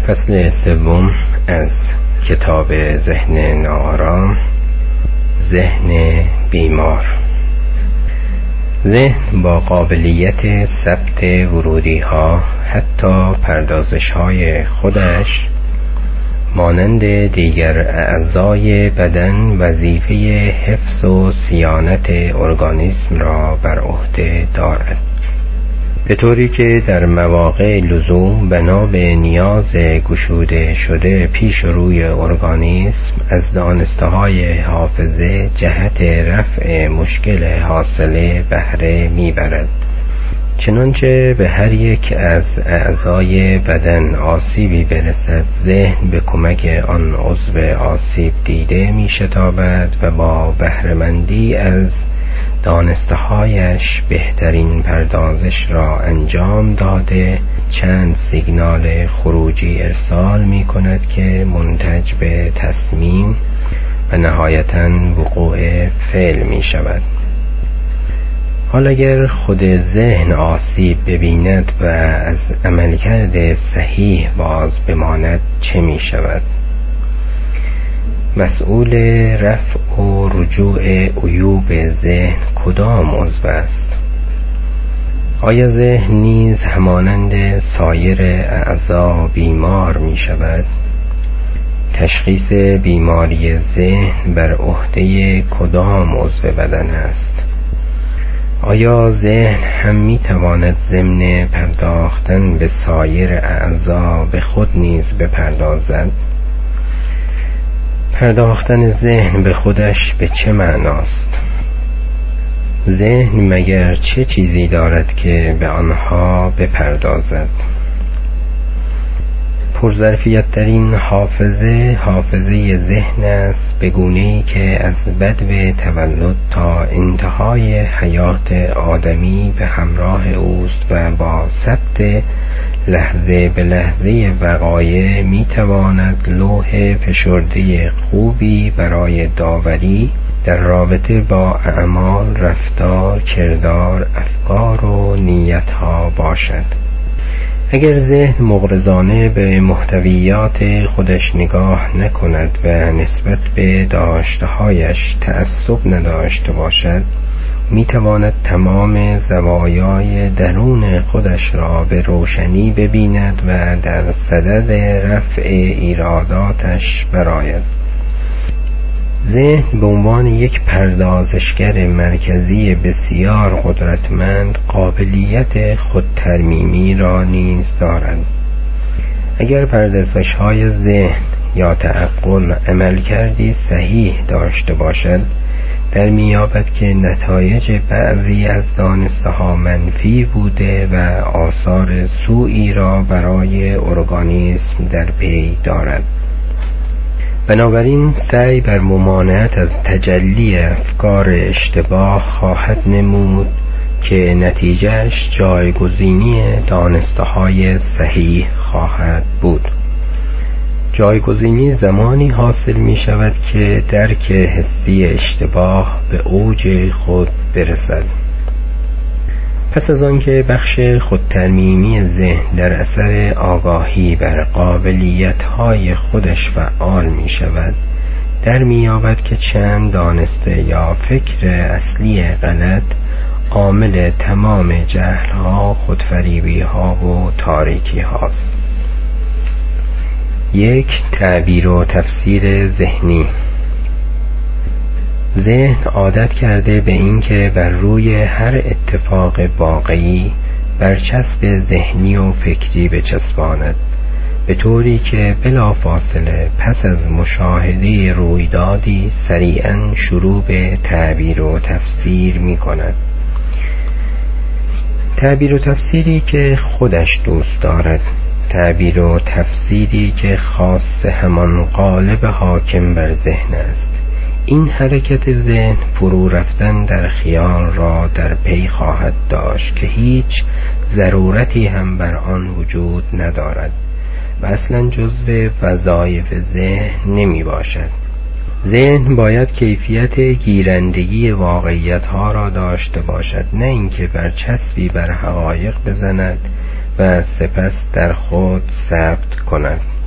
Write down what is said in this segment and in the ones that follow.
فصل سوم از کتاب ذهن ناآرام. ذهن بیمار. ذهن با قابلیت ثبت ورودی ها، حتی پردازش های خودش، مانند دیگر اعضای بدن وظیفه حفظ و صیانت ارگانیسم را بر عهده دارد، به طوری که در مواقع لزوم بنا به نیاز گشوده شده پیش روی ارگانیسم از دانسته‌های حافظه جهت رفع مشکل حاصله بهره میبرد. چنانچه به هر یک از اعضای بدن آسیبی برسد، ذهن به کمک آن عضو آسیب دیده میشتابد و با بهره‌مندی از دانسته‌هایش بهترین پردازش را انجام داده چند سیگنال خروجی ارسال می کند که منتج به تصمیم و نهایتاً وقوع فعل می شود. حال اگر خود ذهن آسیب ببیند و از عملکرد صحیح باز بماند چه می شود؟ مسئول رفع و رجوع عیوب ذهن کدام عضو است؟ آیا ذهن نیز همانند سایر اعضا بیمار می شود؟ تشخیص بیماری ذهن بر عهده کدام عضو بدن است؟ آیا ذهن هم می تواند ضمن پرداختن به سایر اعضا به خود نیز بپردازد؟ پرداختن ذهن به خودش به چه معناست؟ ذهن مگر چه چیزی دارد که به آنها بپردازد؟ پرظرفیت ترین حافظه ذهن است، به گونه‌ای که از بدو تولد تا انتهای حیات آدمی به همراه اوست و با ثبت لحظه به لحظه وقایع میتواند لوح فشرده خوبی برای داوری در رابطه با اعمال، رفتار، کردار، افکار و نیتها باشد. اگر ذهن مغرضانه به محتویات خودش نگاه نکند و نسبت به داشته‌هایش تعصب نداشته باشد، میتواند تمام زوایای درون خودش را به روشنی ببیند و در صدد رفع ایراداتش برآید. ذهن به عنوان یک پردازشگر مرکزی بسیار قدرتمند قابلیت خودترمیمی را نیز دارد. اگر پردازش‌های ذهن یا تعقل عملکردی صحیح داشته باشد، در میابد که نتایج بعضی از دانسته‌ها منفی بوده و آثار سوئی را برای ارگانیسم در پی دارد. بنابراین سعی بر ممانعت از تجلی افکار اشتباه خواهد نمود که نتیجهش جایگزینی دانسته‌های صحیح خواهد بود. جایگزینی زمانی حاصل می شود که درک حسی اشتباه به اوج خود برسد. پس از آنکه بخش خودترمیمی ذهن در اثر آگاهی بر قابلیت‌های خودش فعال می شود، در می یابد که چند دانسته یا فکر اصلی غلط عامل تمام جهل‌ها، خودفریبی‌ها و تاریکی‌هاست. 1. تعبیر و تفسیر ذهنی. ذهن عادت کرده به اینکه بر روی هر اتفاق واقعی برچسب ذهنی و فکری بچسباند، به طوری که بلافاصله پس از مشاهده رویدادی سریعاً شروع به تعبیر و تفسیر می کند. تعبیر و تفسیری که خودش دوست دارد، تعبیر و تفسیری که خاص همان قالب حاکم بر ذهن است. این حرکت ذهن فرو رفتن در خیال را در پی خواهد داشت که هیچ ضرورتی هم بر آن وجود ندارد و اصلا جزو وظایف ذهن نمی باشد. ذهن باید کیفیت گیرندگی واقعیت ها را داشته باشد، نه اینکه برچسبی بر حقایق بزند و سپس در خود ثبت کند.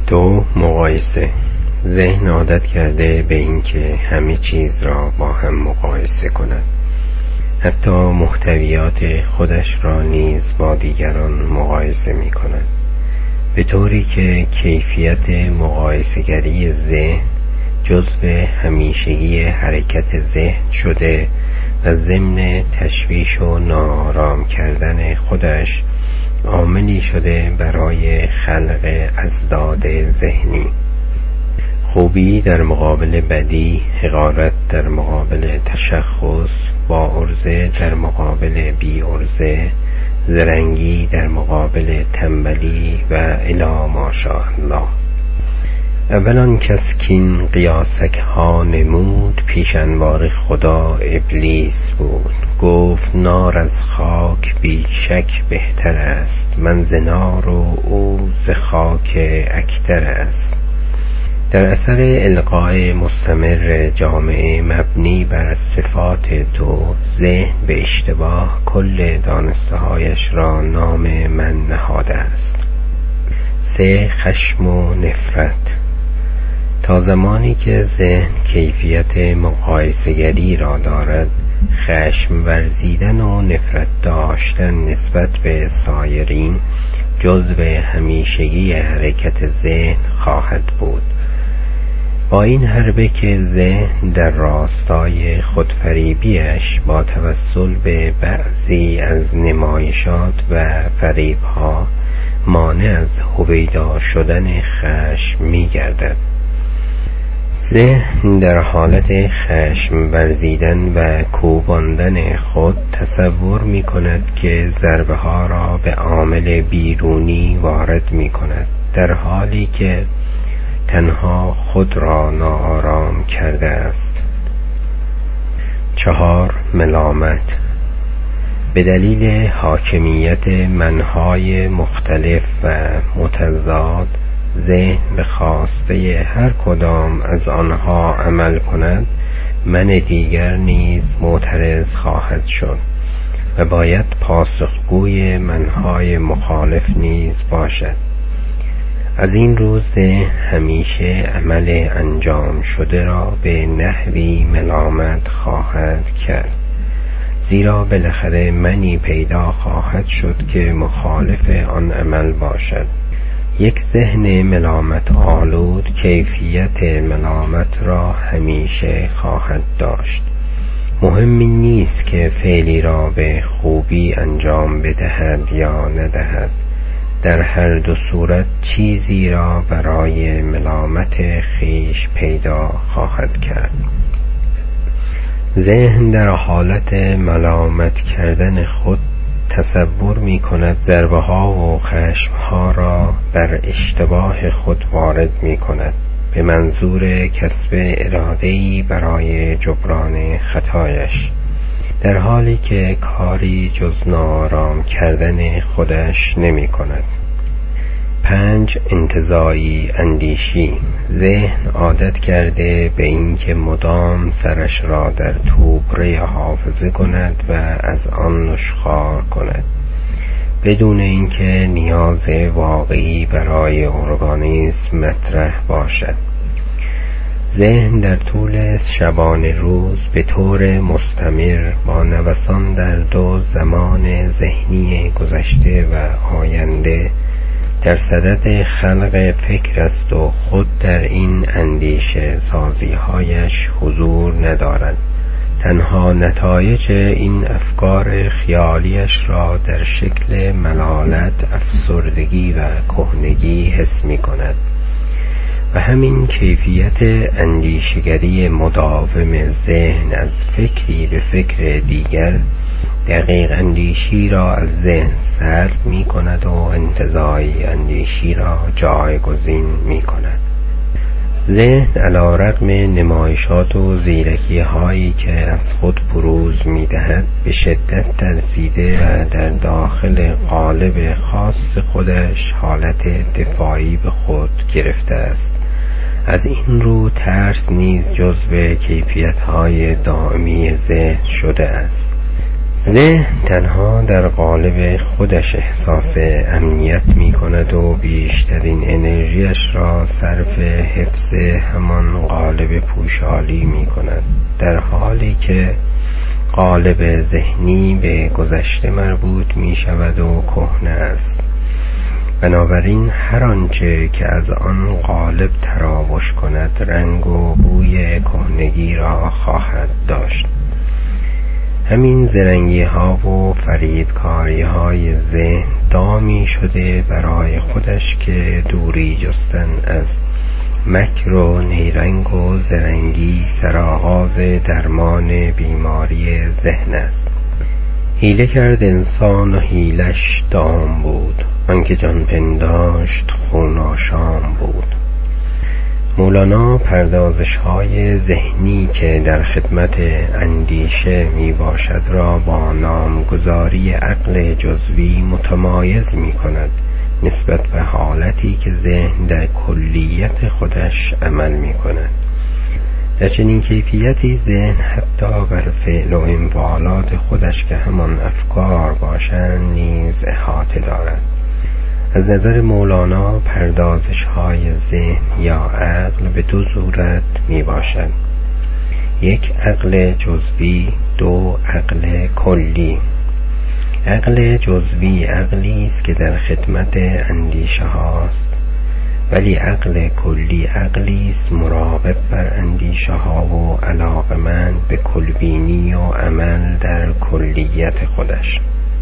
2. مقایسه. ذهن عادت کرده به اینکه همه چیز را با هم مقایسه کند، حتی محتویات خودش را نیز با دیگران مقایسه می کند، به طوری که کیفیت مقایسه‌گری ذهن جزو همیشگی حرکت ذهن شده و ضمن تشویش و ناآرام کردن خودش عاملی شده برای خلق ازداد ذهنی. خوبی در مقابل بدی، حقارت در مقابل تشخص، با عرضه در مقابل بی عرضه، زرنگی در مقابل تنبلی و الی ماشاءالله. اولان کس کین قیاسک ها نمود، پیش انوار خدا ابلیس بود. گفت نار از خاک بی شک بهتر است، من ز نار و او ز خاک اکتر است. در اثر القاء مستمر جامعه مبنی بر صفات تو، ذهن به اشتباه کل دانسته‌هایش را نام من نهاده است. 3. خشم و نفرت. تا زمانی که ذهن کیفیت مقایسه‌گری را دارد، خشم ورزیدن و نفرت داشتن نسبت به سایرین جزو همیشگی حرکت ذهن خواهد بود. با این حربه که ذهن در راستای خودفریبیش با توسل به بعضی از نمایشات و فریبها مانع از هویدا شدن خشم می گردد. ذهن در حالت خشم ورزیدن و کوباندن خود تصور می کند که ضربه ها را به عامل بیرونی وارد می کند، در حالی که تنها خود را ناآرام کرده است. 4. ملامت. به دلیل حاکمیت منهای مختلف و متضاد، ذهن به خواسته هر کدام از آنها عمل کند، من دیگر نیز معترض خواهد شد و باید پاسخگوی منهای مخالف نیز باشد. از این رو ذهن همیشه عمل انجام شده را به نحوی ملامت خواهد کرد، زیرا بالاخره منی پیدا خواهد شد که مخالف آن عمل باشد. یک ذهن ملامت آلود کیفیت ملامت را همیشه خواهد داشت. مهمی نیست که فعلی را به خوبی انجام بدهد یا ندهد، در هر دو صورت چیزی را برای ملامت خیش پیدا خواهد کرد. ذهن در حالت ملامت کردن خود تصور می کند ضربه ها و خشم ها را بر اشتباه خود وارد می کند، به منظور کسب اراده‌ای برای جبران خطایش، در حالی که کاری جز ناآرام کردن خودش نمی کند. 5. انتزاعی اندیشی. ذهن عادت کرده به اینکه مدام سرش را در توبره حافظه کند و از آن نشخوار کند، بدون اینکه نیاز واقعی برای ارگانیسم مطرح باشد. ذهن در طول شبان روز به طور مستمر با نوسان در دو زمان ذهنی گذشته و آینده در صدد خلق فکر است و خود در این اندیشه سازی‌هایش حضور ندارد. تنها نتایج این افکار خیالیش را در شکل ملالت، افسردگی و کهنگی حس می کند و همین کیفیت اندیشگری مداوم ذهن از فکری به فکر دیگر دقیق اندیشی را از ذهن سلب می کند و انتزاعی اندیشی را جایگزین می کند. ذهن علی رغم نمایشات و زیرکی هایی که از خود بروز می دهد به شدت ترسیده و در داخل قالب خاص خودش حالت دفاعی به خود گرفته است. از این رو ترس نیز جزو کیفیت های دائمی ذهن شده است. ذهن تنها در قالب خودش احساس امنیت می کند و بیشترین انرژیش را صرف حفظ همان قالب پوشالی می کند، در حالی که قالب ذهنی به گذشته مربوط می شود و کهنه است. بنابراین هر آنچه که از آن قالب تراوش کند رنگ و بوی کهنگی را خواهد داشت. همین زرنگی ها و فریبکاری های ذهن دامی شده برای خودش که دوری جستن از مکر و نیرنگ و زرنگی سرآغاز درمان بیماری ذهن است. حیله کرد انسان و حیلش دام بود، آنکه جان پنداشت خون آشام بود. مولانا پردازش های ذهنی که در خدمت اندیشه می باشد را با نامگذاری عقل جزوی متمایز می کند نسبت به حالتی که ذهن در کلیت خودش عمل می کند. در چنین کیفیتی ذهن حتی بر فعل و انفعالات خودش که همان افکار باشند نیز احاطه دارد. از نظر مولانا پردازش های ذهن یا عقل به دو صورت می باشد: یک عقل جزوی، دو عقل کلی. عقل جزوی عقلی است که در خدمت اندیشه هاست، ولی عقل کلی عقلی است مراقب بر اندیشه ها و علاقمند به کلبینی و عمل در کلیت خودش.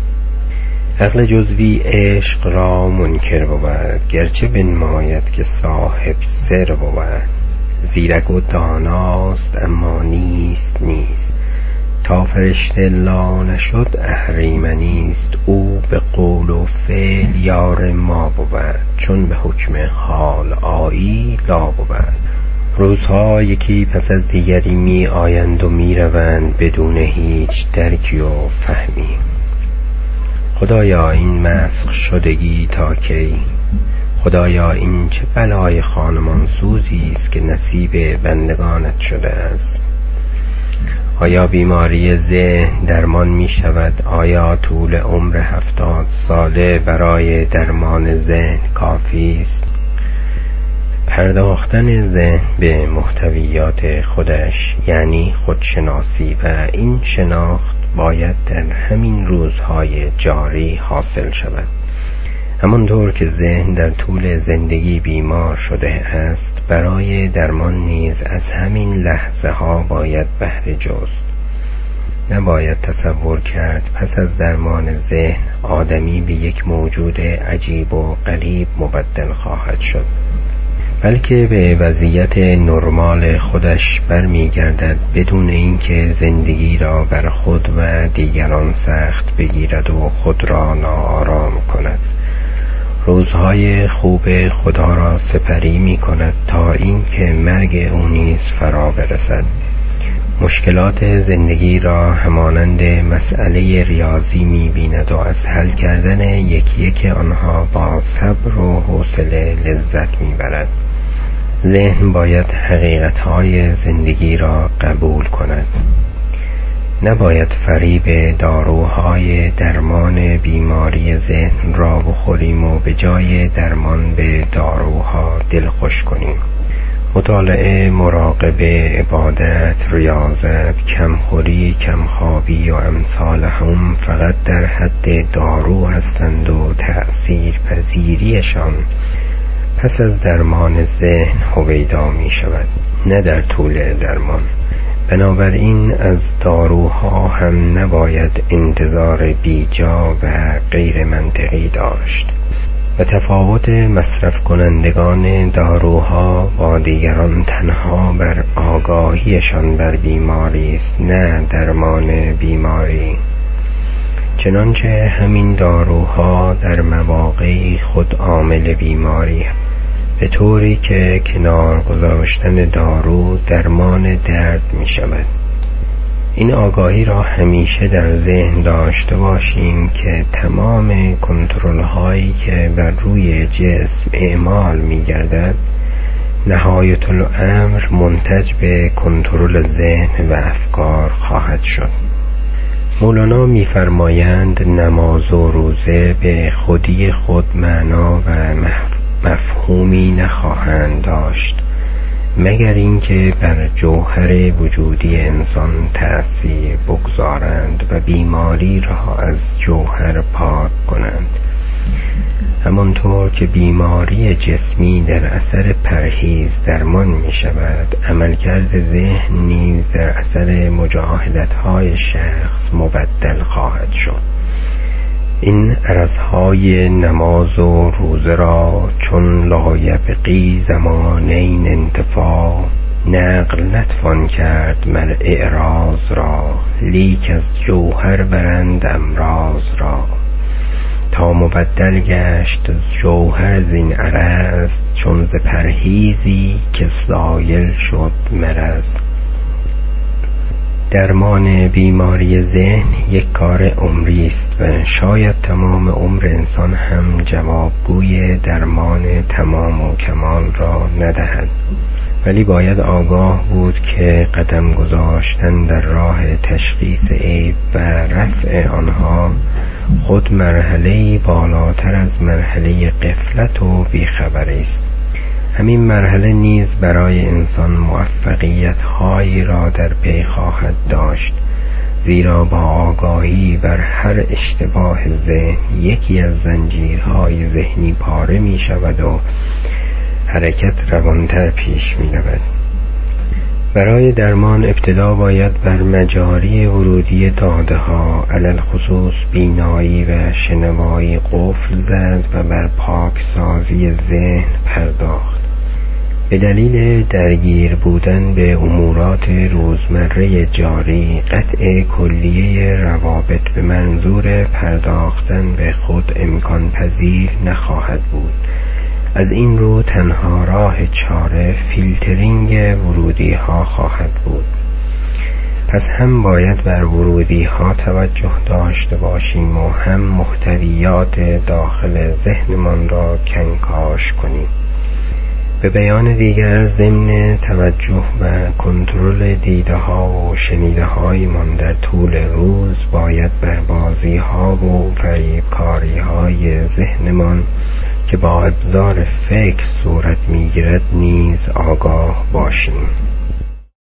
عقل جزوی عشق را منکر بود، گرچه بنماید که صاحب سر بود. زیرک و داناست اما نیست. تا فرشته لا نشد اهریمنیست، او به قول و فعل یار ما بود. چون به حکم حال آیی لا بود. روزها یکی پس از دیگری می آیند و می روند بدون هیچ درکی و فهمی. خدایا این مسخ شدگی تا کی؟ خدایا این چه بلای خانمان سوزی است که نصیب بندگانت شده است؟ آیا بیماری ذهن درمان می شود؟ آیا طول عمر 70 ساله برای درمان ذهن کافی است؟ پرداختن ذهن به محتویات خودش یعنی خودشناسی و این شناخت باید در همین روزهای جاری حاصل شود. همانطور که ذهن در طول زندگی بیمار شده است، برای درمان نیز از همین لحظه ها باید بهره جست. نباید تصور کرد پس از درمان ذهن آدمی به یک موجود عجیب و غریب مبدل خواهد شد، بلکه به وضعیت نرمال خودش برمیگردد بدون اینکه زندگی را بر خود و دیگران سخت بگیرد و خود را ناآرام کند. روزهای خوب خدا را سپری می کند تا اینکه مرگ او نیز فرا برسد. مشکلات زندگی را همانند مسئله ریاضی می بیند و از حل کردن یکی یک آنها با صبر و حوصله لذت می برد. ذهن باید حقیقتهای زندگی را قبول کند. نباید فریب داروهای درمان بیماری ذهن را بخوریم و به جای درمان به داروها دلخوش کنیم. مطالعه، مراقبه، عبادت، ریاضت، کمخوری، کمخوابی و امثال هم فقط در حد دارو هستند و تأثیر پذیریشان پس از درمان ذهن هویدا می شود، نه در طول درمان. بنابراین از داروها هم نباید انتظار بیجا و غیر منطقی داشت. و تفاوت مصرف کنندگان داروها با دیگران تنها بر آگاهیشان بر بیماری است، نه درمان بیماری. چنانچه همین داروها در مواقعی خود عامل بیماری، به طوری که کنار گذاشتن دارو درمان درد می شود. این آگاهی را همیشه در ذهن داشته باشیم که تمام کنترل هایی که بر روی جسم اعمال می گردد نهایت الامر منتج به کنترل ذهن و افکار خواهد شد. مولانا می‌فرمایند نماز و روزه به خودی خود معنا و مفهومی نخواهند داشت مگر اینکه بر جوهر وجودی انسان تأثیر بگذارند و بیماری را از جوهر پاک کنند. همانطور که بیماری جسمی در اثر پرهیز درمان می شود، عملکرد ذهن نیز در اثر مجاهدت‌های شخص مبدل خواهد شد. این عرضهای نماز و روزه را چون لایبقی زمانین انتفاع نقل نتوان کرد مر اعراض را، لیک از جوهر برند امراض را. تا مبدل گشت جوهر زین عرض، چون ز پرهیزی که زایل شد مرض. درمان بیماری ذهن یک کار عمری است و شاید تمام عمر انسان هم جوابگوی درمان تمام و کمال را ندهد، ولی باید آگاه بود که قدم گذاشتن در راه تشخیص عیب و رفع آنها خود مرحله‌ای بالاتر از مرحله غفلت و بیخبری است. همین مرحله نیز برای انسان موفقیت هایی را در پی خواهد داشت، زیرا با آگاهی بر هر اشتباه ذهن یکی از زنجیرهای ذهنی پاره می شود و حرکت روانتر پیش می رود. برای درمان ابتدا باید بر مجاری ورودی داده ها علل خصوص بینایی و شنوایی قفل زد و بر پاکسازی ذهن پرداخت. به دلیل درگیر بودن به امورات روزمره جاری، قطع کلیه روابط به منظور پرداختن به خود امکان پذیر نخواهد بود. از این رو تنها راه چاره فیلترینگ ورودی ها خواهد بود. پس هم باید بر ورودی ها توجه داشته باشیم و هم محتویات داخل ذهنمان را کنکاش کنیم. به بیان دیگر، ضمن توجه و کنترل دیده ها و شنیده های من در طول روز باید بر بازی ها و فریبکاری های ذهنمان که با ابزار فکر صورت میگیرد نیز آگاه باشیم.